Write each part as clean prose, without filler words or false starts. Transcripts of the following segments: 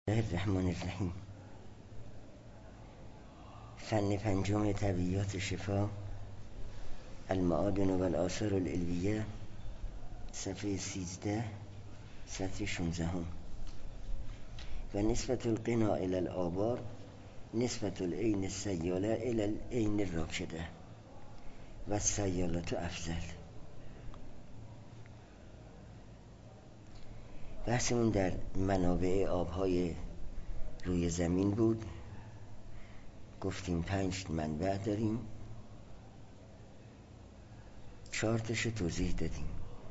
الله الرحمن الرحیم. فن پنجم طبیعیات شفا، المعادن و الآثار العلویه، صفحه 13 سطر 16. و نسبت القنا الى الآبار نسبت العین السیاله الى العین الراکده و السیالات افضل. بحثمون در منابع آبهای روی زمین بود. گفتیم 5 منبع داریم، 4 تاشو توضیح دادیم.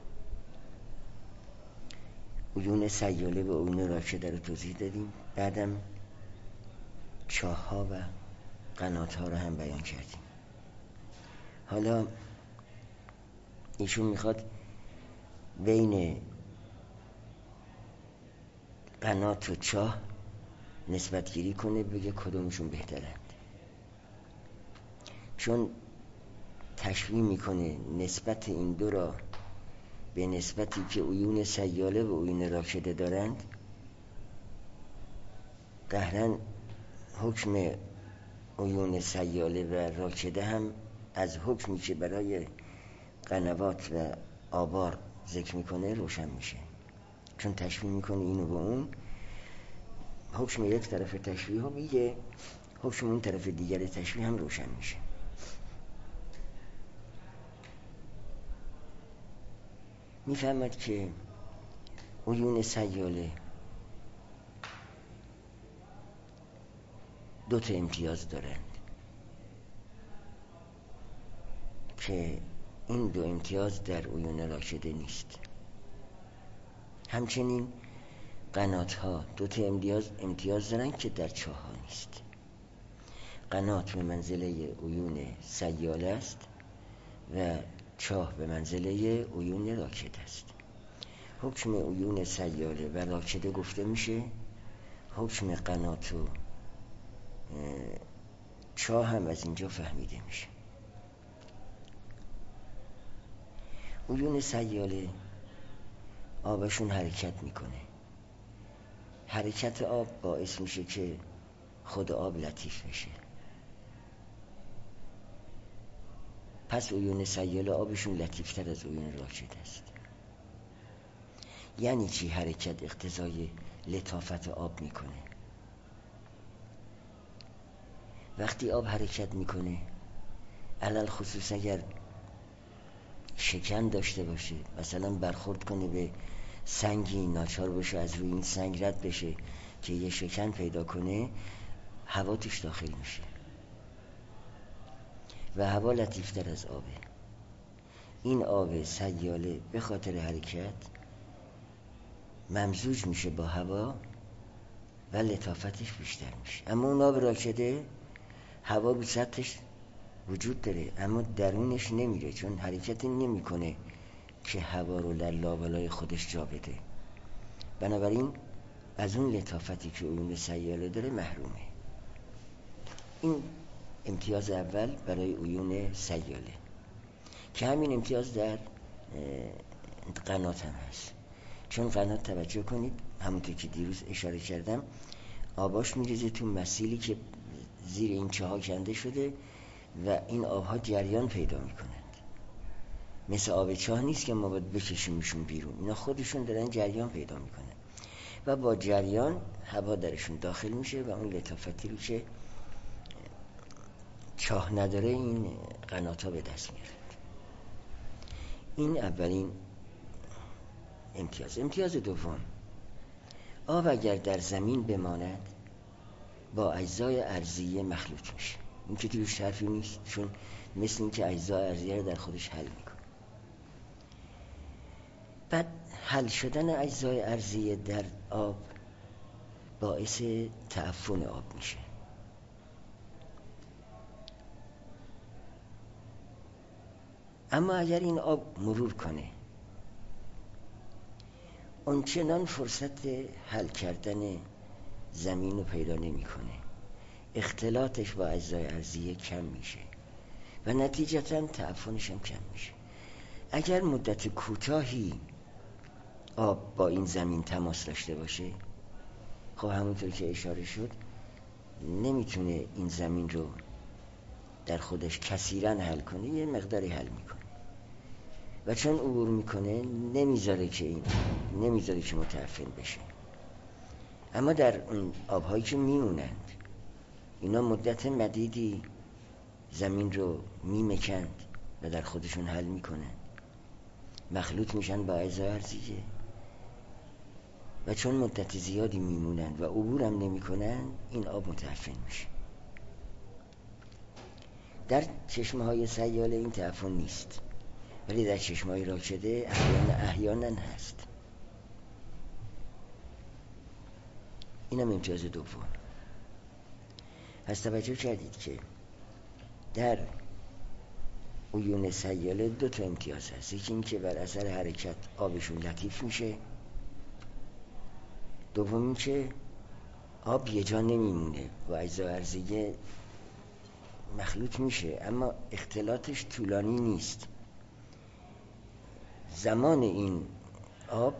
عیون سیاله و عیون راکده رو توضیح دادیم. بعدم چاه‌ها و قنات‌ها رو هم بیان کردیم. حالا ایشون میخواد بین قنات و چاه نسبت گیری کنه، بگه کدومشون بهترند، چون تشبیه میکنه نسبت این دو را به نسبتی که عیون سیاله و عیون راکده دارند. قهرن حکم عیون سیاله و راکده هم از حکمی که برای قنوات و آبار ذکر میکنه روشن میشه، چون تشبیه میکنه اینو با اون. حکم یک طرف تشبیه ها میگه، حکم اون طرف دیگر تشبیه هم روشن میشه. میفهمد که عیون سیاله 2 امتیاز دارند که این 2 امتیاز در عیون راکده نیست. همچنین قنات ها 2 امتیاز دارند که در چاه ها نیست. قنات به منزله عیون سیاله است و چاه به منزله عیون راکده است. حکم عیون سیاله و راکده گفته میشه، حکم قنات و چاه هم از اینجا فهمیده میشه. عیون سیاله آبشون حرکت میکنه. حرکت آب باعث میشه که خود آب لطیف بشه. پس عیون سیاله آبشون لطیفتر از عیون راکده است. یعنی چی حرکت اقتضای لطافت آب میکنه؟ وقتی آب حرکت میکنه، علل خصوص اگر شکن داشته باشه، مثلا برخورد کنه به سنگی، ناچار باشه از روی این سنگ رد بشه که یه شکن پیدا کنه، هوا توش داخل میشه و هوا لطیفتر از آبه. این آب سیاله به خاطر حرکت ممزوج میشه با هوا و لطافتش بیشتر میشه. اما اون آب راکده هوا به سطحش وجود داره اما درونش نمیره، چون حرکتی نمیکنه که هوا رو در لابلای خودش جا بده. بنابراین از اون لطافتی که عیون سیاله داره محرومه. این امتیاز اول برای عیون سیاله، که همین امتیاز در قنات هم هست. چون قنات توجه کنید، همونطور که دیروز اشاره کردم، آباش میریزه تو مسیلی که زیر این چاها کنده شده و این آبها جریان پیدا میکنند. مثل آب چاه نیست که ما باید بکشیمشون بیرون، اینا خودشون دارن جریان پیدا میکنن و با جریان هوا درشون داخل میشه و اون لطافتی رو که چاه نداره این قنات‌ها به دست میارن. این اولین امتیاز. امتیاز دوم، آب اگر در زمین بماند با اجزای ارضیه مخلوط میشه. این که توش حرفی نیست، چون مثل این که اجزای ارضیه رو در خودش حل میکنه. بعد حل شدن اجزای ارضیه در آب باعث تعفن آب میشه. اما اگر این آب مرور کنه، اونچنان فرصت حل کردن زمین رو پیدا نمیکنه، اختلاطش با اجزای ارضیه کم میشه و نتیجتاً تعفنش هم کم میشه. اگر مدت کوتاهی آب با این زمین تماس داشته باشه، خب همونطور که اشاره شد نمیتونه این زمین رو در خودش کثیراً حل کنه، یه مقداری حل میکنه و چون عبور میکنه نمیذاره که متعفن بشه. اما در اون آبهایی که میمونند اینا مدت مدیدی زمین رو میمکند و در خودشون حل میکنند، مخلوط میشن با اجزای ارضیه و چون مدت زیادی میمونند و عبور هم نمیکنند این آب متعفن میشه. در چشمه های سیاله این تعفن نیست، ولی در چشمه های راکده احیانا هست. این هم امتیاز دوم. پس توجه کردید که در عیون سیاله 2 امتیاز هست. یکی این که بر اثر حرکت آبشون لطیف میشه، دوم این که آب یه جا نمیمونه و اجزای ارضیه مخلوط میشه، اما اختلاطش طولانی نیست. زمان این آب،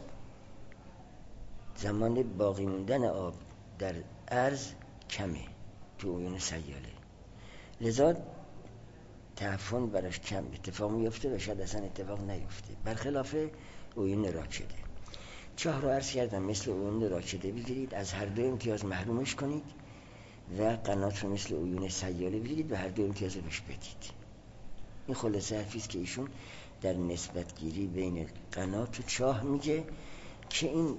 زمان باقی موندن آب در عرض کمه تو عیون سیاله، لذا تعفن براش کم اتفاق میفته و شاید اصلا اتفاق نیفته، برخلاف عیون راکده. 4 رو عرض کردم مثل عیون راکده بگیرید، از هر 2 امتیاز محرومش کنید و قنات رو مثل عیون سیاله بگیرید و هر 2 امتیاز بهش بدید. این خلاصه حرفیست که ایشون در نسبت گیری بین قنات و چاه میگه که این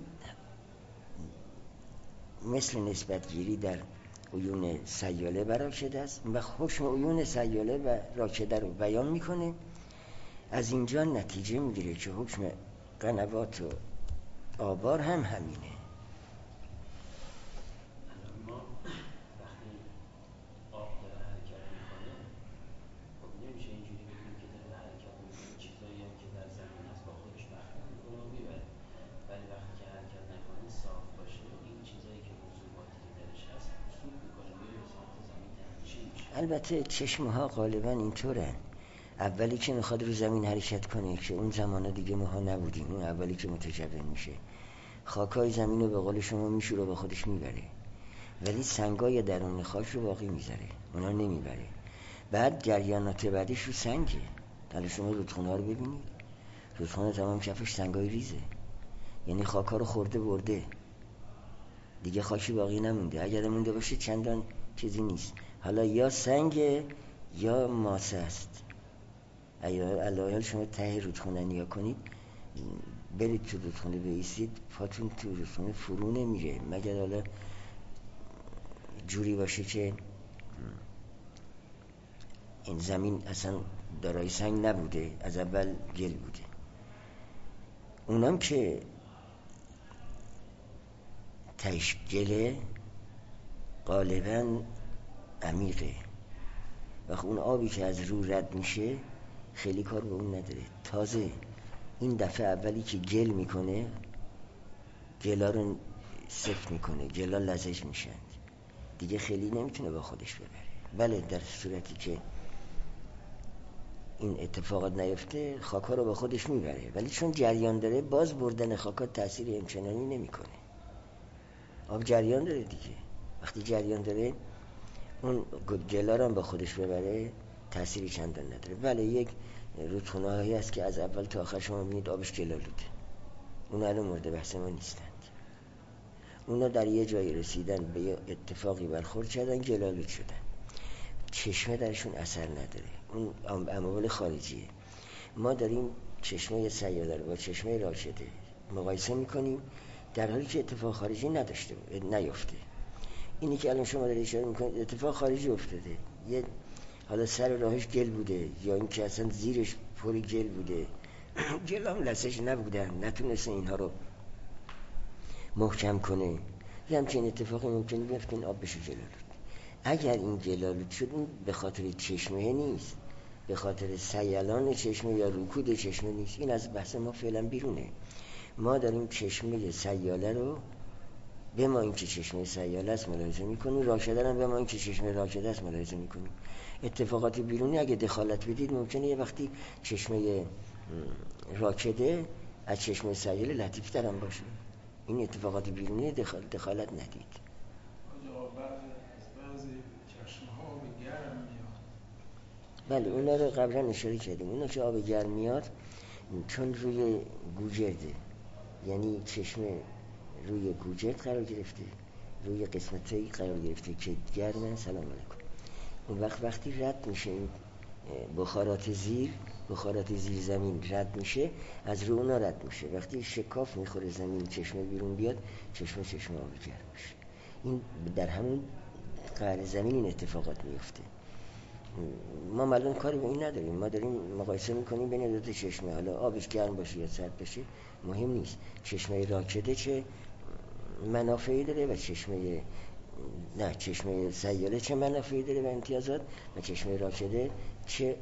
مثل نسبت گیری در عیون سیاله و راکده است و حکم عیون سیاله و راکده رو بیان میکنه. از اینجا نتیجه میگیره که حکم قنوات و آبار هم همینه. ما وقتی آب داره حرکت میکنه خب نمیشه اینجوری بگیم که داره حرکت میکنه چیزایی هم که در زمین هست با خودش مخلوط میکنه و میبره، ولی وقتی که حرکت نکنه صاف باشه این چیزایی که رسوباتی که درش هست رسوب میکنه میره به سمت زمین تنشین میشه. البته چشمه ها غالبا اینطورن، اولی که میخواد رو زمین حرکت کنه که اون زمانه دیگه ماها نبودیم، اون اولی که متجون میشه خاکای زمین رو به قول شما میشوره با خودش میبره، ولی سنگای درون خاک رو باقی میذاره، اونا نمیبره. بعد جریانات بعدیش رو سنگه. حالا شما رودخونه ها رو ببینید، رودخونه تمام کفش سنگای ریزه، یعنی خاکا رو خورده برده، دیگه خاکی باقی نمونده، اگر مونده باشه چندان چیزی نیست، حالا یا سنگ یا ماسه است. الان شما ته رودخونه نیا کنید، برید تو رودخونه بایستید، پاتون تو رودخونه فرو نمیره، مگر حالا جوری باشه که این زمین اصلا دارای سنگ نبوده، از اول گل بوده. اونم که تهش گله غالبا عمیقه و اون آبی که از رو رد میشه خیلی کار به اون نداره. تازه این دفعه اولی که گل میکنه گلا رو سفت میکنه، گلا لزج میشن، دیگه خیلی نمیتونه با خودش ببره. بله در صورتی که این اتفاقات نیفته خاکا رو با خودش میبره، ولی چون جریان داره باز بردن خاکا تأثیر امچنانی نمیکنه. آب جریان داره دیگه، وقتی جریان داره اون گلا رو هم با خودش ببره تأثیری چندان نداره. بله یک رودخونه هایی هست که از اول تا آخر شما میبینید آبش گلالوده، اون الان مورد بحث ما نیستند، اونا در یه جایی رسیدن به یه اتفاقی برخورد کردن گلالود شدن، چشمه درشون اثر نداره، اون عوامل خارجیه. ما داریم چشمه سیاله رو با چشمه راکده مقایسه میکنیم در حالی که اتفاق خارجی نیفته. اینی که الان شما دارید اشاره میکنید اتفاق خارجی افتاده، یه حالا سر راهش گل بوده یا این که اصلا زیرش پر گل بوده گل هم لسش نبودن، نتونسته اینها رو محکم کنه، یه همچین اتفاقی ممکنه بیفته این آب بشه گلالود. اگر این گلالود شد این به خاطر چشمه نیست، به خاطر سیلان چشمه یا رکود چشمه نیست، این از بحث ما فعلا بیرونه. ما داریم چشمه سیاله رو به ما این که چشمه سیاله است ملاحظه میکنیم، راکده هم به ما این که چشمه راکده است ملاحظه میکنیم. اتفاقات بیرونی اگه دخالت بدید ممکنه یه وقتی چشمه راکده از چشمه سیاله لطیف‌تر هم باشه، این اتفاقات بیرونی دخالت ندید. بعضی چشمه ها آب گرم میاد. بله اونا رو قبلا اشاره کردیم. اونا که آب گرم میاد چون روی گوجرده، یعنی چشمه روی گوجرد قرار گرفته، روی قسمتایی قرار گرفته که گرمه. سلام علیکم. اون وقتی رد میشه این بخارات زیر زمین رد میشه، از رو اونا رد میشه. وقتی شکاف میخوره زمین چشمه بیرون بیاد، چشمه آب گرم میشه. این در همون قعر زمین این اتفاقات میفته. ما الان کاری به این نداریم، ما داریم مقایسه میکنیم بین دو تا چشمه، حالا آبش گرم باشه یا سرد باشه مهم نیست. چشمه راکده چه منافعی داره و چشمه سیاله چه منافعی داره و امتیازات، و چشمه راکده چه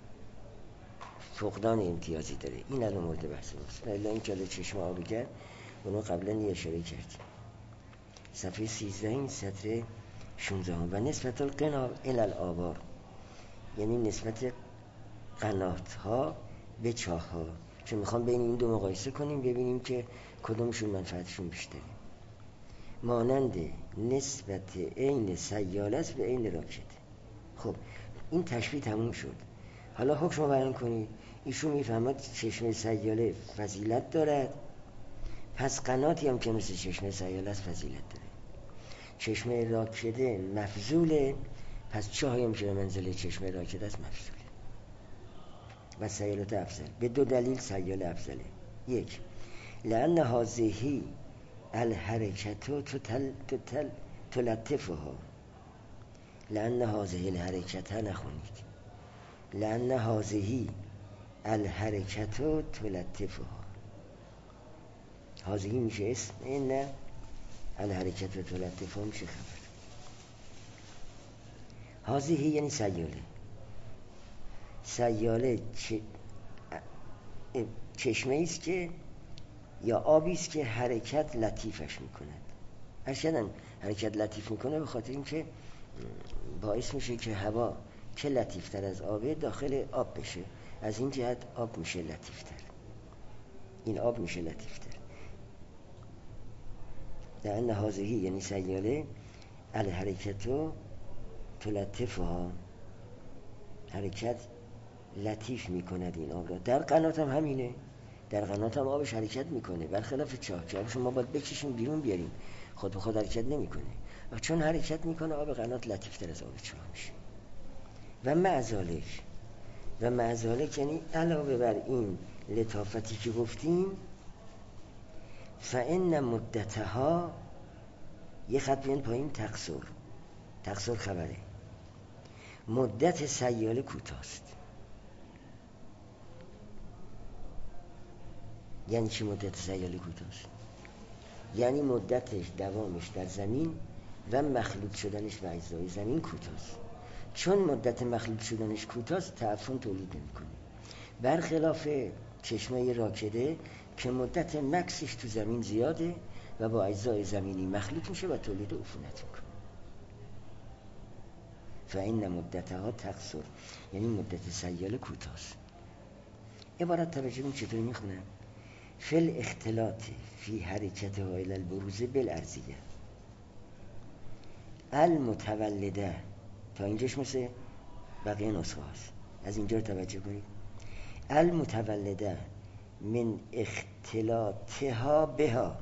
فقدان امتیازی داره. این الان مورد بحث ماست. الا این که چشمه آب گرم اونو قبلا یه اشاره کردیم. صفحه 13 این سطر 16 و نسبت القنا الی الآبار، یعنی نسبت قنات ها به چاه ها، چون میخوام بین این دو مقایسه کنیم ببینیم که کدومشون منفعتشون بیشتره. مانند نسبت عین سیاله است به عین راکده. خب این تشبیه تموم شد. حالا حکم رو بیان کنید. ایشون میفهمد چشمه سیاله فضیلت دارد، پس قناتی هم که مثل چشمه سیاله است فضیلت داره. چشمه راکده مفضوله، پس چاهی هم که به منزله چشمه راکده است مفضوله و سیالت افضل. به دو دلیل سیاله افضله. یک، لأن هذه الحرکتو تلطفها، لأن هذه الحرکت نخونید، لأن هذه الحرکتو تلطفها. هذه میشه اسم، این الحرکتو تلطفها میشه خبر. هذه یعنی سیاله چشمه است که یا آبی است که حرکت لطیفش میکند. ارشدن حرکت لطیف میکنه به خاطر اینکه باعث میشه که هوا که لطیفتر از آبه داخل آب بشه، از این جهت آب میشه لطیفتر، این آب میشه لطیفتر. لأن هذه یعنی سیاله الحرکتو تلطفها، حرکت لطیف میکند این آب را. در قنات هم همینه، در قنات هم آبش حرکت میکنه، برخلاف چاه که آبش ما باید بکشیم بیرون بیاریم، خود به خود حرکت نمیکنه. و چون حرکت میکنه آب قنات لطیفتر از آب چاه میشه. و معذالک یعنی علاوه بر این لطافتی که گفتیم، فإن مدتها، یه خط بیان پایین، تقصر خبره، مدت سیاله کوتاست. یعنی چی مدت سیاله کوتاست؟ یعنی مدتش، دوامش در زمین و مخلوط شدنش به اجزای زمین کوتاست. چون مدت مخلوط شدنش کوتاست تعفن تولید نمی‌کنه، برخلاف چشمه راکده که مدت مکسش تو زمین زیاده و با اجزای زمینی مخلوط میشه و تولید عفونت میکنه. فإن مدتها تقصر، یعنی مدت سیاله کوتاست. عبارت توجه کنید چطوری میخونم. فی الاختلاط فی حرکتها الی البروز بالارضیه المتولده، تا اینجاش مثل بقیه نسخه هاست، از اینجا توجه کنید. المتولده من اختلاطها بها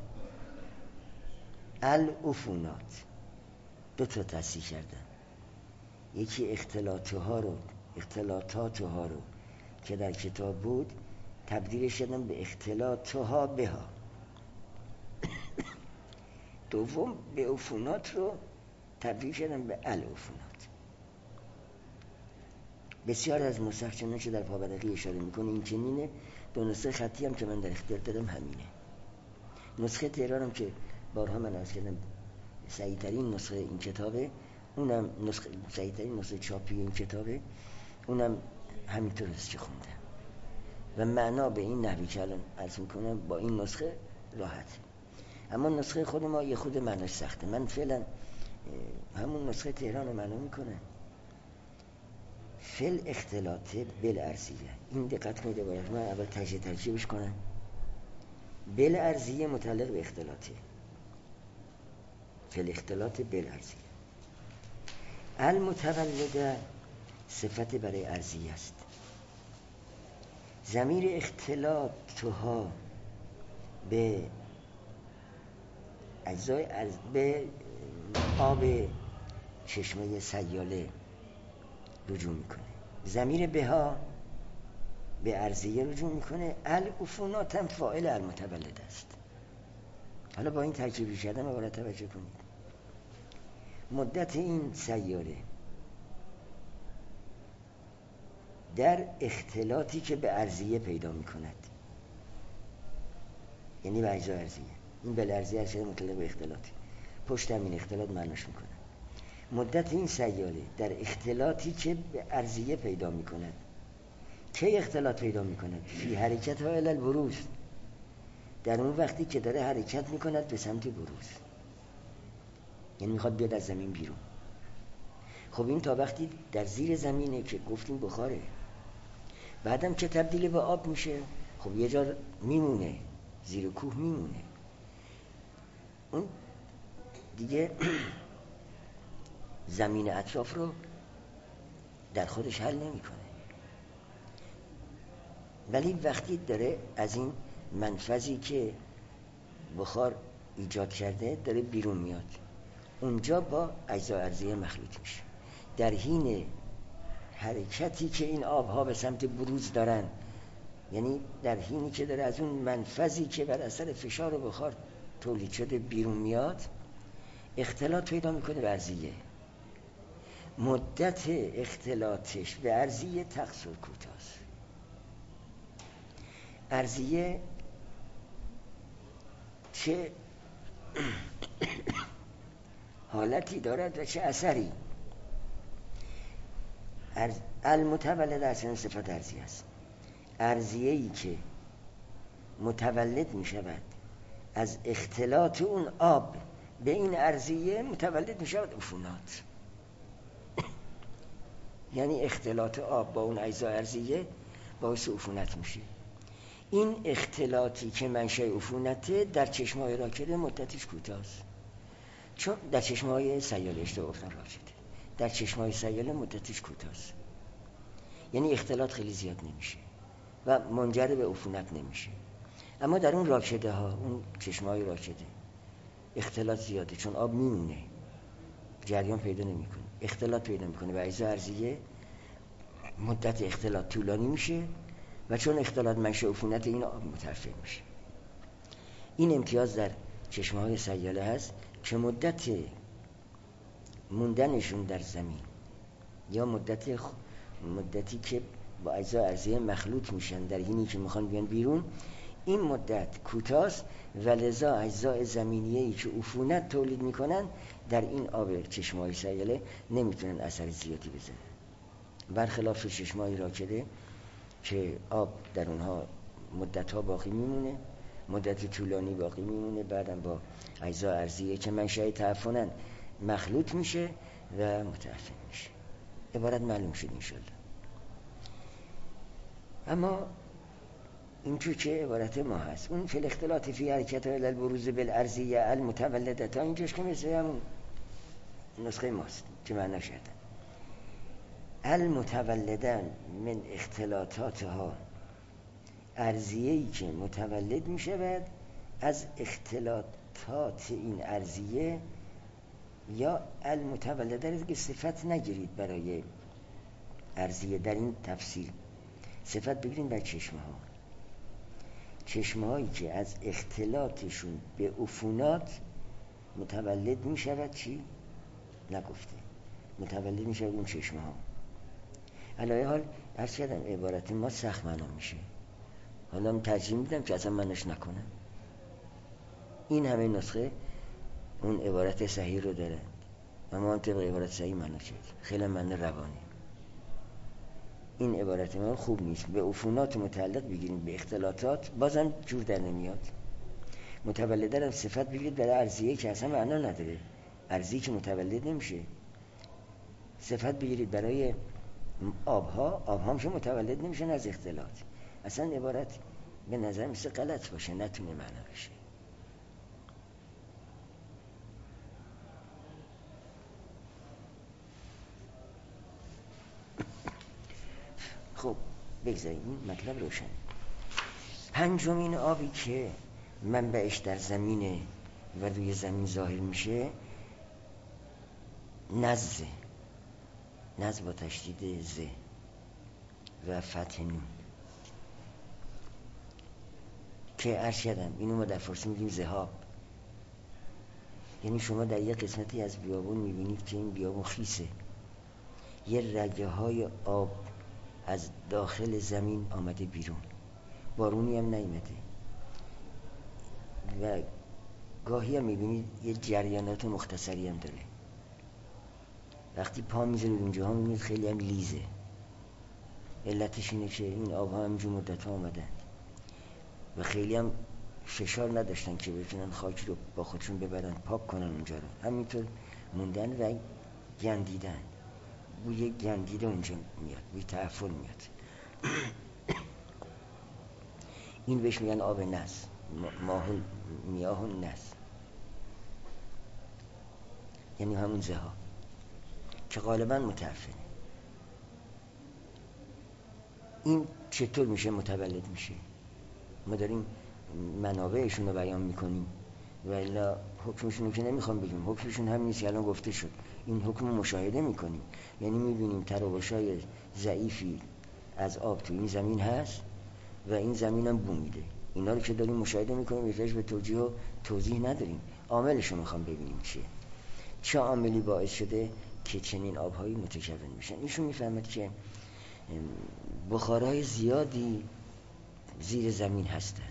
العفونات، دو تا تصحیح کردن. یکی اختلاطها رو که در کتاب بود تبدیلش کردن به اختلاطها بها. دوم به عفونات رو تبدیل کردن به العفونات. بسیار از نسخ چنانچه در پابرقی اشاره میکنه این چنینه. دو نسخه خطی هم که من در اختیار دادم همینه. نسخه تهران هم که بارها من عرض کردم سعیدترین نسخه این کتابه، اونم سعیدترین نسخه چاپی این کتابه، اونم همینطور است که خوندم و معنا به این نحوی که الان عرض میکنم با این نسخه راحت. اما نسخه خود ما یه خود معناش سخته. من فعلا همون نسخه تهران رو معنا میکنم. فل اختلاط بالارضیه، این دقت کنید. باید من اول ترجیحش کنم. بالارضیه متعلق به اختلاطه، فی الاختلاط بالارضیه. المتولده صفت برای ارضیه است. ضمیر اختلاطها به اجزای به آب چشمه سیاله رجوع میکنه. ضمیر بها به ارضیه رجوع میکنه. العفونات هم فاعل المتولد است. حالا با این ترکیبی کردن عبارت توجه کنید. مدت این سیاره در اختلاطی که به ارضیه پیدا میکند، یعنی به اجزای ارضیه، این به ارضیه شده مطلق به اختلاطی، پشت همین اختلاط معناش میکنه. مدت این سیاره در اختلاطی که به ارضیه پیدا میکند. کی اختلاط پیدا میکند؟ فی حرکت ها الی البروز، در اون وقتی که داره حرکت میکند به سمت بروز، یعنی میخواد بیاد از زمین بیرون. خب این تا وقتی در زیر زمینه که گفتیم بخاره، بعدم که تبدیل به آب میشه، خب یه جا میمونه، زیر کوه میمونه، اون دیگه زمین اطراف رو در خودش حل نمیکنه. ولی وقتی داره از این منفذی که بخار ایجاد کرده داره بیرون میاد، اونجا با اجزای ارضیه مخلوط میشه. در حین حرکتی که این آبها به سمت بروز دارن، یعنی در حینی که داره از اون منفذی که بر اثر فشار بخار تولید شده بیرون میاد، اختلاط پیدا میکنه به ارضیه. مدت اختلاطش به ارضیه تقصر کوتاست. ارضیه چه حالتی دارد و چه اثری؟ المتولد اصلا صفت ارضیه است. ارضیه‌ای که متولد می شود از اختلاط اون آب به این ارضیه، متولد می شود عفونات. یعنی اختلاط آب با اون اجزای ارضیه باعث عفونت میشه. این اختلاطی که منشأ عفونته در چشمه‌های راکده مدتش کوتاست، چون در چشمه‌های سیاله اشتباه گفتم راکده، در چشمه‌های سیاله مدتش کوتاست، یعنی اختلاط خیلی زیاد نمیشه و منجر به عفونت نمیشه. اما در اون راکده ها، اون چشمه‌های راکده اختلاط زیاده، چون آب میمونه، جریان پیدا نمیکنه، اختلاط پیدا میکنه و اجزای ارضیه، مدت اختلاط طولانی میشه و چون اختلاط منشأ عفونت این آب مترفع میشه. این امتیاز در چشمه‌های سیاله هست که موندنشون در زمین یا مدتی که با اجزای ارضیه مخلوط میشن در حینی که میخوان بیان بیرون، این مدت کوتاست و لذا اجزای زمینیه‌ای که عفونت تولید میکنن در این آب چشمه‌های سیاله نمیتونن اثر زیادی بزنن، برخلاف چشمه‌های راکده که آب در اونها مدت‌ها باقی میمونه، مدت طولانی باقی میمونه، بعدم با اجزای ارضیه که منشأ تعفنن مخلوط میشه و متعفن میشه. عبارت معلوم شد انشالله. اما این تو که عبارت ما هست، اون فی الاختلاط فی حرکت الی البروز بالارضیه المتولده، تا اینجاش که مثل همون نسخه ماست که معنی شده المتولده من اختلاطاتها، ارضیه‌ای که متولد می شود از اختلاطات این ارضیه، یا المتولده رو که صفت نگیرید برای ارضیه، در این تفصیل صفت بگیرید بر چشمه هایی که از اختلاطشون به عفونات متولد می شود. چی؟ نگفته متولد می شود اون چشمه ها. علاوه حال عرض کردم عبارت ما سخت معنا میشه، حالا ترجیح میدم که اصلا منش نکنم. این همه نسخه اون عبارت صحیح رو داره و ما طبق عبارت صحیح معنا شد، خیلی معنی روانی. این عبارت ما خوب نیست. به عفونات متعلق بگیریم به اختلاطات، بازم جور در نمیاد. متولده هم صفت بگیرید برای ارضیه که اصلا معنا نداره، ارضیه که متولد نمیشه. صفت بگیرید برای آبها، آبها هم که متولد نمیشن از اختلاط. اصلا عبارت به نظر میسه غلط باشه، نتونه معنا بشه. خب بگذاریم این مطلب روشن. پنجمین آبی که منبعش در زمینه و روی زمین ظاهر میشه نزه، نز با تشدید ز و فتح نون که عرض کردم اینو ما در فارسی میگیم ذهاب. یعنی شما در یک قسمتی از بیابون میبینید که این بیابون خیسه، یه رگه های آب از داخل زمین آمده بیرون، بارونی هم نیامده و گاهی هم میبینید یه جریانات مختصری هم داره. وقتی پا میذارید اونجاها میبینید خیلی هم لیزه. علتش اینه که این آبها همینجور مدت ها آمدن و خیلی هم فشار نداشتن که بتونن خاک رو با خودشون ببرن پاک کنن اونجا رو، همینطور موندن و گندیدن. بوی گندیده اونجا میاد، بوی تعفن میاد. این بهش میگن آب نز، میاه نز، یعنی همون زها که غالبا متعفنه. این چطور میشه متولد میشه؟ ما داریم منابعشون رو بیان میکنیم و الا حکمشون رو که نمیخوام بگیم، حکمشون هم نیست که الان گفته شد. این حکم رو مشاهده میکنیم، یعنی میبینیم تراوش‌های ضعیفی از آب تو این زمین هست و این زمین هم بو میده. اینا رو که داریم مشاهده میکنیم، احتیاج به توجیه و توضیح نداریم. عاملش رو میخوام ببینیم چیه، چه عاملی باعث شده که چنین آبهایی متکون میشن. ایشون میفهمد که بخارهای زیادی زیر زمین هستند.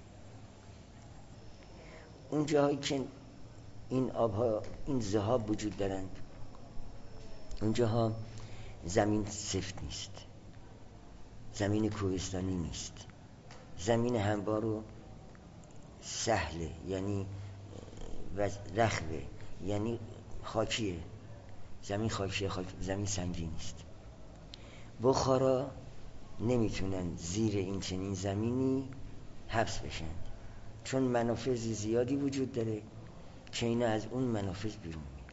اون جاهایی که این آبها، این ذهاب وجود دارند، اونجاها زمین سفت نیست، زمین کوهستانی نیست، زمین هموار و سهله، یعنی رخوه، یعنی خاکیه، زمین خاکیه، زمین سنگی نیست. بخارا نمیتونن زیر این چنین زمینی حبس بشن، چون منافذ زیادی وجود داره که اینا از اون منافذ بیرون میاد.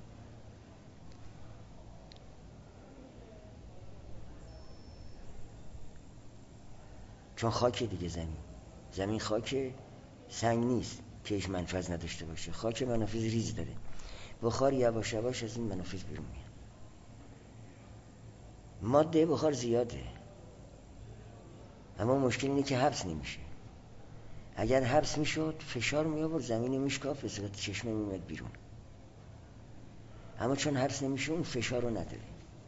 چون خاک دیگه، زمین خاک، سنگ نیست که هیچ منفذ نداشته باشه، خاک منافذ ریز داره، بخار یواش یواش از این منافذ بیرون میاد. ماده بخار زیاده، اما مشکل اینه که حبس نمیشه. اگر حبس میشد فشار می آورد زمین میشکافت، به صورت چشمه میومد بیرون، اما چون حبس نمیشه اون فشار رو نداره.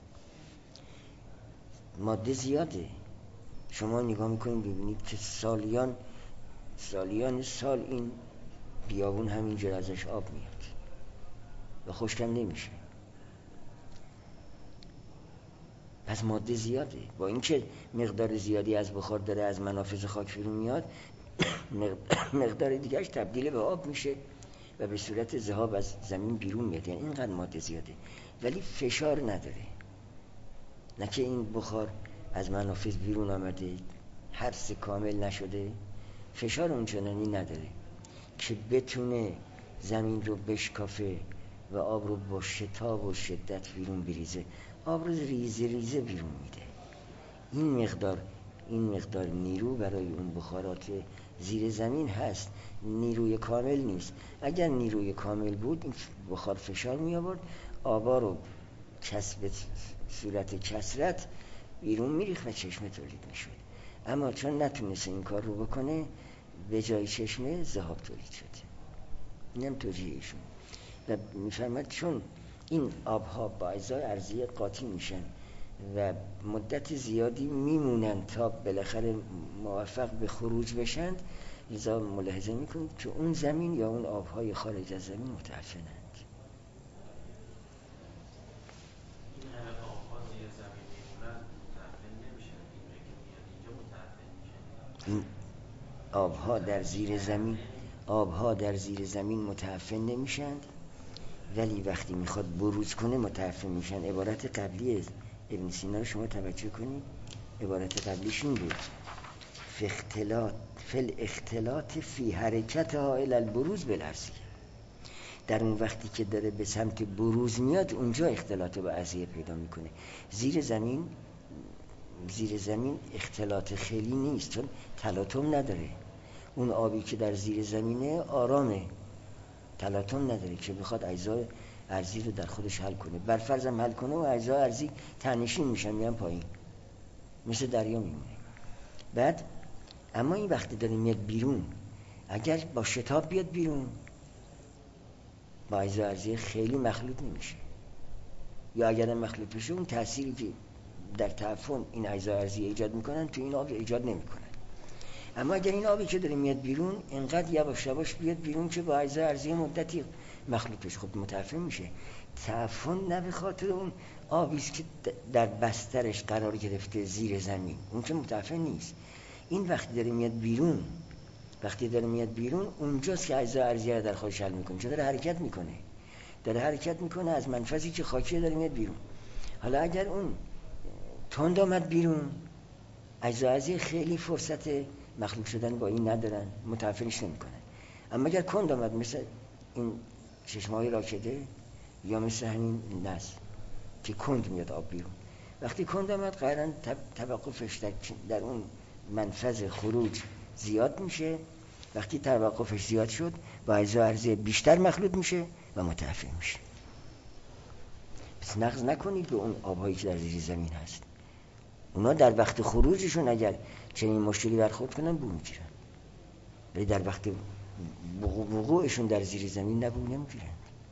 ماده زیاده، شما نگاه میکنید ببینید که سالیان سال این بیابون همینجور ازش آب میاد و خشکم نمیشه. پس ماده زیاده، با اینکه مقدار زیادی از بخار داره از منافذ خاک بیرون میاد، مقدار دیگرش تبدیل به آب میشه و به صورت ذهاب از زمین بیرون میاد. یعنی اینقدر ماده زیاده ولی فشار نداره، نه که این بخار از منافذ بیرون آمده حبس کامل نشده، فشار اونچنانی نداره که بتونه زمین رو بشکافه و آب رو با شتاب و شدت بیرون بریزه. آب رو ریزه بیرون میده. این مقدار نیرو برای اون بخارات زیر زمین هست، نیروی کامل نیست. اگر نیروی کامل بود این بخار فشار می آورد، آبا رو به صورت کثرت بیرون میریخت و چشمه تولید میشد. اما چون نتونسته این کار رو بکنه، به جای چشمه ذهاب تولید شده. اینم توجیهشون. و میفرماد چون این آبها با اجزای ارضی قاطی میشن و مدت زیادی میمونن تا بالاخره موفق به خروج بشن، لذا ملاحظه میکنید که اون زمین یا اون آبهای خارج از زمین متعفنند. این همه آبها زیر زمین میمونن متعفن نمیشن، اینجا که میاد اینجا متعفن میشن. این آبها در زیر زمین متعفن نمیشن، ولی وقتی میخواد بروز کنه متعفن میشن. عبارت قبلی ابن سینا رو شما توجه کنید، عبارت قبلیش این بود: فی الاختلاط فی حرکتها الی البروز بالعرضیه. در اون وقتی که داره به سمت بروز میاد اونجا اختلاط با عرضیه پیدا میکنه. زیر زمین اختلاط خیلی نیست چون تلاطم نداره. اون آبی که در زیر زمینه آرامه، تلاطم نداره که بخواد اجزای ارضی رو در خودش حل کنه. بر فرض هم حل کنه و اجزای ارضی تنشین میشن میان پایین، مثل دریا میمونه. بعد اما این وقتی داره میاد بیرون، اگر با شتاب بیاد بیرون با اجزای ارضی خیلی مخلوط نمیشه، یا اگر هم مخلوط بشه اون تأثیری که در تعفن این اجزای ارضی ایجاد میکنن تو این آب ایجاد نمیکنن. اما اگر این آبی که داره میاد بیرون اینقدر یواش یواش بیاد بیرون که با اجزای ارضی مدتی مخلوط بشه، خب متعفن میشه. تعفن نه به خاطر اون آبی است که در بسترش قرار گرفته زیر زمین، اون که متعفن نیست. این وقتی داره میاد بیرون اونجاست که اجزای ارضی رو در خودش حل میکنه، چون داره حرکت میکنه از منفذی که خاکیه داره میاد بیرون. حالا اگر اون تند آمد بیرون، اجزای ارضی خیلی فرصت مخلوط شدن با این ندارن، متعفنش نمیکنن. اما اگر کند آمد مثل این چشمه‌های راکده یا مثل همین نس که کند میاد آب بیرون، وقتی کند آمد قرارن توقفش در اون منفذ خروج زیاد میشه. وقتی توقفش زیاد شد با اجزای ارضی بیشتر مخلوط میشه و متعفن میشه. پس نقض نکنید به اون آبهایی که در زیر زمین هست. اونا در وقت خروجشون اگر چنین مشکلی برخورد کنن بو میگیرن، ولی در وقت وقوعشون در زیر زمین نبو نمیگیرن.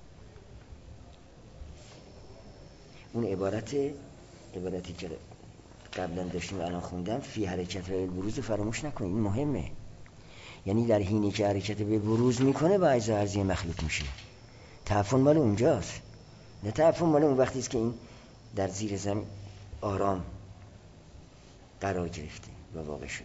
اون عبارتی که قبلا داشتیم الان خوندم فی حرکت و البروز فراموش نکنید، این مهمه. یعنی در حینی که حرکت به بروز میکنه با اجزای ارضی مخلوط میشه. تعفن مال اونجاست، نه تعفن مال اون وقتی است که این در زیر زمین آرام قرار گرفته و واقع شده.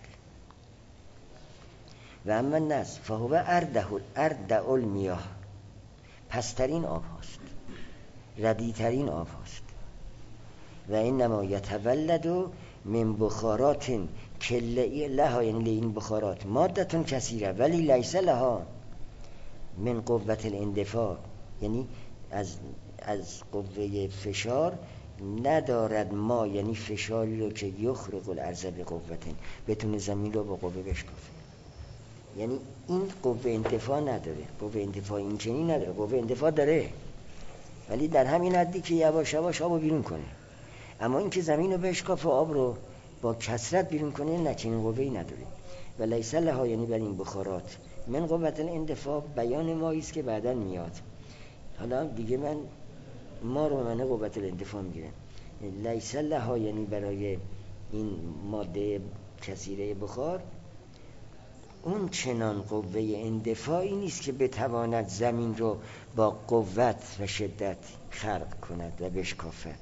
و اما الناس فهو اردع المیاه، پسترین آب هاست، ردیترین آب هاست. و اینما یتولد من بخارات کلی لها، یعنی این بخارات مادتون کثیره ولی لیس لها من قوت الاندفاع، یعنی از قوه فشار ندارد ما، یعنی فشاری رو که یخرق الارض به قوتن، بتونه زمین رو با قوه بشکافه. یعنی این قوه اندفاع نداره، قوه اندفاع این چنین نداره، قوه اندفاع داره ولی در همین حدی که یواش یواش آب رو بیرون کنه. اما این که زمین رو بشکافه آب رو با کثرت بیرون کنه نه، چنین قوه‌ای نداره. و لیس لها، یعنی بر این بخارات من قوت الاندفاع بیان مایی است که بعداً میاد. حالا دیگه ما رو معنی قوت الاندفاع میگیرن. لیس لها یعنی برای این ماده کثیره بخار اون چنان قوه اندفاعی نیست که بتواند زمین رو با قوت و شدت خرق کند و بشکافد.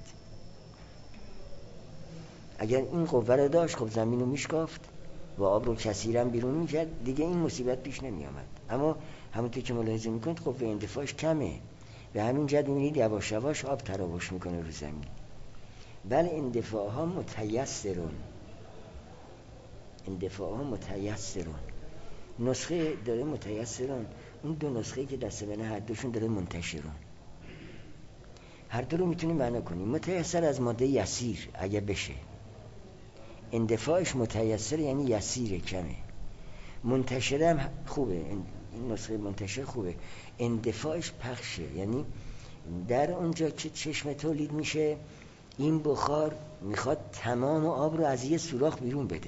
اگر این قوه رو داشت خب زمین رو میشکافت و آب رو کثیرا بیرون میکرد، دیگه این مصیبت پیش نمی آمد. اما همونطور که ملاحظه میکنید قوه اندفاعش کمه، به همین جهت میبینید یواش یواش آب تراوش میکنه رو زمین. بل اندفاع ها متیسرون. نسخه داره متیسرون، این دو نسخه که دست بنه هر دوشون داره منتشرون. هر دو رو میتونیم معنا کنیم. متیسر از ماده یسیر اگه بشه، اندفاعش متیسر یعنی یسیر کمه. منتشر هم خوبه، این نسخه منتشر خوبه، اندفاعش پخشه، یعنی در اونجا که چشم تولید میشه این بخار میخواد تمام آب رو از یه سوراخ بیرون بده.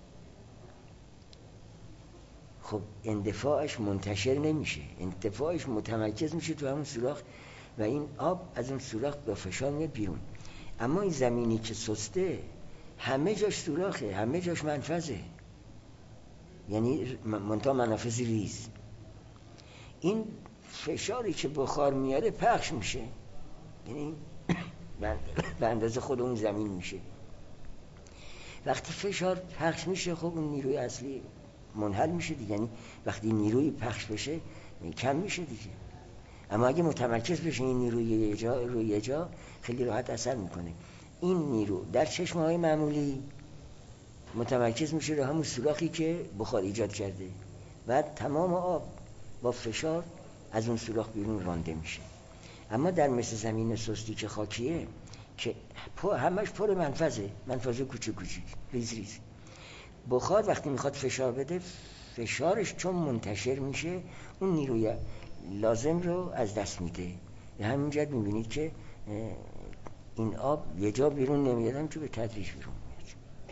خب اندفاعش منتشر نمیشه، اندفاعش متمرکز میشه تو همون سوراخ و این آب از اون سوراخ با فشار میاد بیرون. اما این زمینی که سسته همه جاش سوراخه، همه جاش منفذه، یعنی منتها منافذ ریز. این فشاری که بخار میاره پخش میشه، یعنی به اندازه خود اون زمین میشه. وقتی فشار پخش میشه خب اون نیروی اصلی منحل میشه دیگه، یعنی وقتی نیروی پخش بشه کم میشه دیگه. اما اگه متمرکز بشه این نیروی روی جا خیلی راحت اثر میکنه. این نیرو در چشمه‌های معمولی متمرکز میشه رو همون سوراخی که بخار ایجاد کرده. بعد تمام آب با فشار از اون سوراخ بیرون رانده میشه. اما در مثل زمین سستی که خاکیه که همش پر منفذه کوچیک ریز ریز، بخار وقتی میخواد فشار بده، فشارش چون منتشر میشه اون نیروی لازم رو از دست میده. به همین جهت میبینید که این آب یه جا بیرون نمیاد، همچون به تدریج بیرون میاد.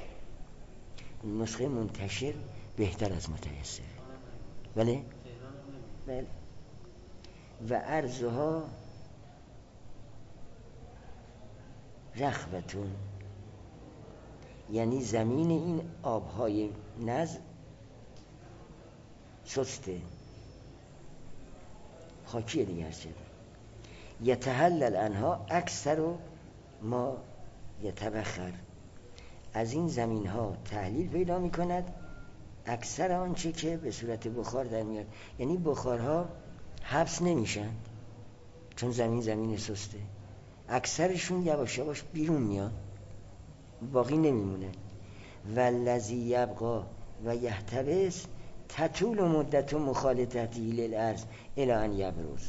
نسخه منتشر بهتر از متیسر. بله؟ بله. و عرضها رخوتون، یعنی زمین این آبهای نز سسته، خاکیه دیگه هست. یتحلل انها اکثر ما یتبخر، از این زمین ها تحلیل پیدا می کند اکثر آنچه که به صورت بخار در میاد. یعنی بخارها حبس نمیشن چون زمین سسته، اکثرشون یواش یواش بیرون میاد، باقی نمیمونه. والذی یبقا و یحتبس تطول مدت مخالطتی للارض الی ان یبرز.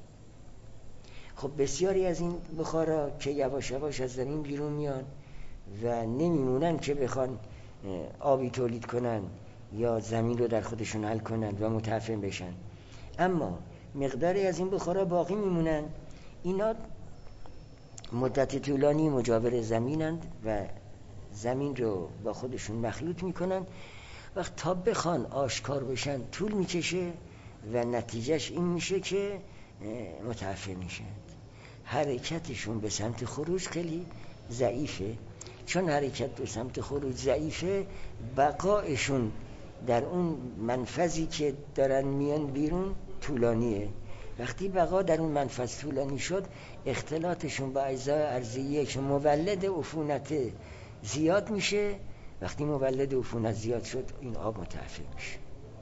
خب بسیاری از این بخارا که یواش یواش از زمین بیرون میان و نمیمونن که بخوان آبی تولید کنن یا زمین رو در خودشون حل کنن و متعفن بشن، اما مقداری از این بخارا باقی میمونن. اینا مدت طولانی مجاور زمینند و زمین رو با خودشون مخلوط میکنن. وقت تا بخوان آشکار بشن طول میکشه و نتیجهش این میشه که متعفن میشن. حرکتشون به سمت خروج خیلی ضعیفه. چون حرکت به سمت خروج ضعیفه، بقایشون در اون منفذی که دارن میان بیرون طولانیه. وقتی بقا در اون منفذ طولانی شد، اختلاطشون با اجزای ارضیه که مولد عفونت زیاد میشه. وقتی مولد عفونت زیاد شد، این آب متعفن میشه.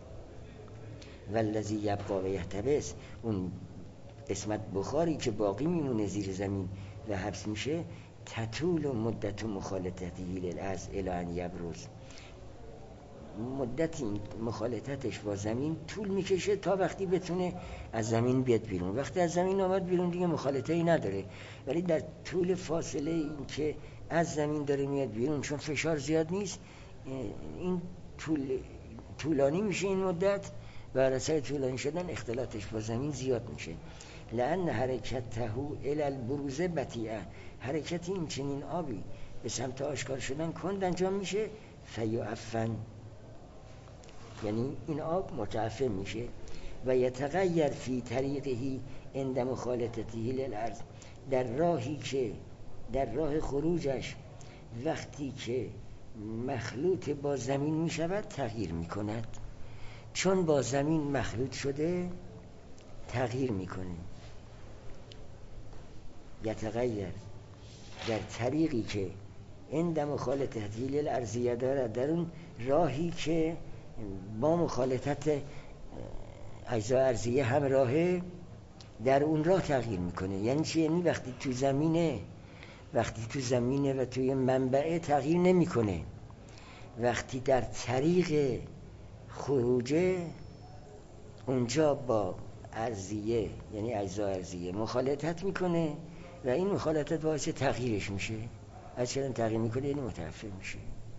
والذی یبقا و یحتبس، اون قسمت بخاری که باقی میمونه زیر زمین و حبس میشه، تطول مدت مخالطتی للارض الی ان یبرز، مدت این مخالطتش با زمین طول میکشه تا وقتی بتونه از زمین بیاد بیرون. وقتی از زمین آمد بیرون دیگه مخالطه‌ای نداره، ولی در طول فاصله این که از زمین داره میاد بیرون، چون فشار زیاد نیست، این طولانی میشه این مدت و بر اثر طولانی شدن اختلاطش با زمین زیاد میشه. لأن حرکته الی البروز بطیئه، حرکت این چنین آبی به سمت آشکار شدن کند انجام میشه. فیعفن، یعنی این آب متعفن میشه. و یتغیر فی طریقه عند مخالطته للارض، در راه خروجش وقتی که مخلوط با زمین میشود تغییر میکند. چون با زمین مخلوط شده تغییر میکنه. یتغیر در طریقی که عند مخالطته للارضیه دارد، در اون راهی که با مخالطت اجزای ارضیه هم راهه، در اون راه تغییر میکنه. یعنی چی؟ یعنی وقتی تو زمینه و توی منبعه تغییر نمیکنه، وقتی در طریق خروجه اونجا با ارضیه یعنی اجزای ارضیه مخالطت میکنه و این مخالطت باعث تغییرش میشه. از چرا تغییر میکنه؟ یعنی متعفن میشه.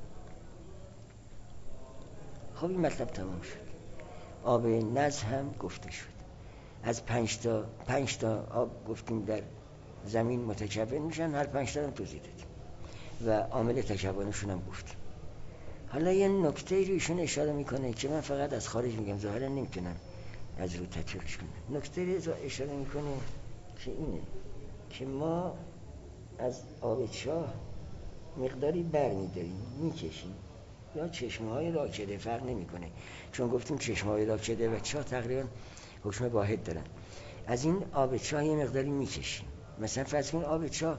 خب این مطلب تمام شد. آب نز هم گفته شد. از 5 تا آب گفتیم در زمین متکون میشن، هر 5 تا هم توضیح دادیم و عامل تکونشون هم گفتیم. حالا یه نکته رو ایشون اشاره میکنه که من فقط از خارج میگم، ظاهرا نمیتونم از رو تطبیقش کنم. نکته رو اشاره میکنه که اینه که ما از آب چاه مقداری بر میداریم میکشیم، یا چشمه های راکده، فرق نمیکنه، چون گفتیم چشمه های راکده و چاه تقریبا حکم واحد دارن. از این آب چاه یه مقداری میکشیم. مثلا فرض کن آب چاه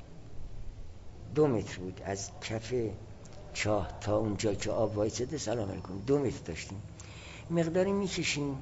2 متر بود، از کف چاه تا اونجا که آب وایساده، سلام علیکم، 2 متر داشتیم، مقداری میکشیم،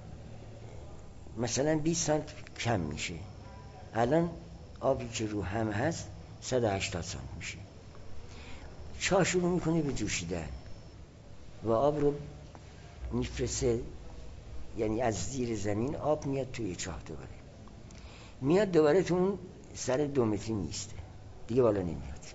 مثلا 20 سانت کم میشه. الان آبی که رو هم هست 180 سانت میشه. چاه شروع میکنه به جوشیدن و آب رو میفرسته، یعنی از زیر زمین آب میاد توی چاه، دوباره میاد دوباره تو اون سر 2 متری میسته، دیگه بالا نمیاد.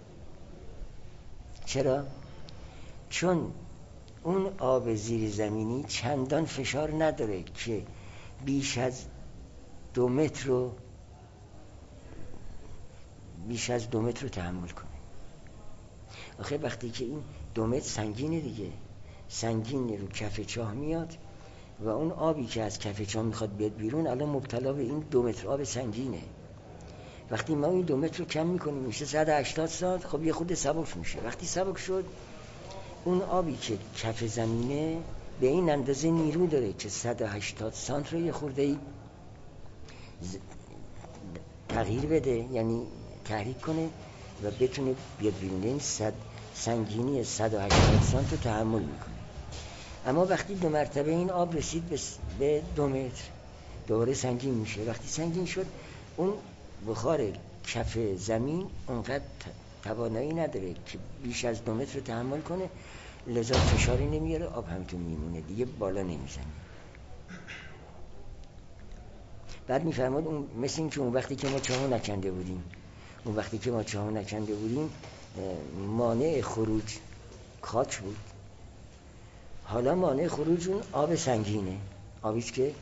چرا؟ چون اون آب زیر زمینی چندان فشار نداره که بیش از 2 متر رو تحمل کنه. آخه وقتی که این 2 متر سنگینه دیگه، سنگین رو کف چاه میاد و اون آبی که از کف چاه میخواد بیاد بیرون الان مبتلا به این 2 متر آب سنگینه. وقتی ما این 2 متر رو کم میکنیم میشه 180 سانت، خب یه خود سبک میشه. وقتی سبک شد اون آبی که کف زمینه به این اندازه نیرو داره که 180 سانت رو یه خورده تغییر بده، یعنی تحریک کنه و بتونه بیاد بیرون. این سنگینی 180 سانت رو تحمل میکنه. اما وقتی 2 مرتبه این آب رسید به 2 متر دوباره سنگین میشه. وقتی سنگین شد اون بخار کف زمین اونقدر توانایی نداره که بیش از 2 متر رو تحمل کنه، لذا فشاری نمیاره، آب همینطور میمونه، دیگه بالا نمیزنه. بعد میفرماد اون مثل این که اون وقتی که ما چاهو نکنده بودیم مانع خروج خاک بود، حالا مانع خروج اون آب سنگینه، آبیست که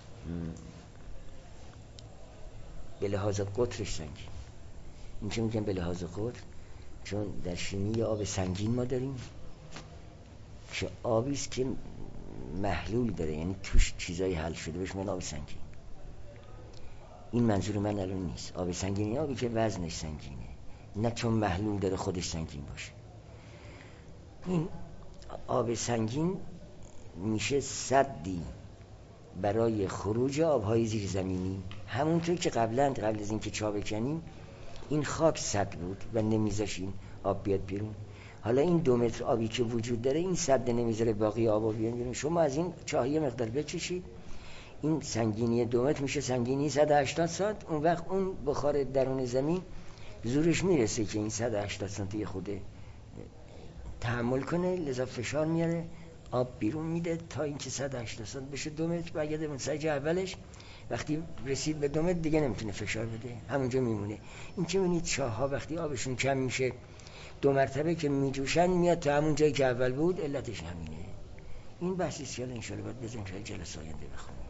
به لحاظ قطرش سنگین. این که میگم به لحاظ قطر، چون در شیمی آب سنگین ما داریم که آبیست که محلول داره، یعنی توش چیزایی حل شده، بهش میگن آب سنگین. این منظور من الان نیست. آب سنگین آبی که وزنش سنگینه، نه چون محلول داره خودش سنگین باشه. این آب سنگین میشه سدی برای خروج آبهای زیرزمینی. همونطور که قبل از اینکه چاه بکنیم این خاک سد بود و نمیذاش این آب بیاد بیرون. حالا این 2 متر آبی که وجود داره این سد نمیذاره باقی آبا بیاد بیرون. شما از این چاه یه مقدار بچشید، این سنگینی 2 متر میشه سنگینی 180 سانت. اون وقت اون بخار درون زمین زورش میرسه که این 180 سانت یه خود تحمل کنه، لذا فشار میاره، آب بیرون میده تا اینکه 180 سانت بشه 2 متر. برگرده به سایز اولش. وقتی رسید به 2 متر دیگه نمیتونه فشار بده، همونجا میمونه. این که میبینید چاه ها وقتی آبشون کم میشه 2 مرتبه که میجوشن میاد تا همون جایی که اول بود، علتش همینه. این بحثی سیال انشاءالله باید بزنیم که جلسه آینده بخونیم.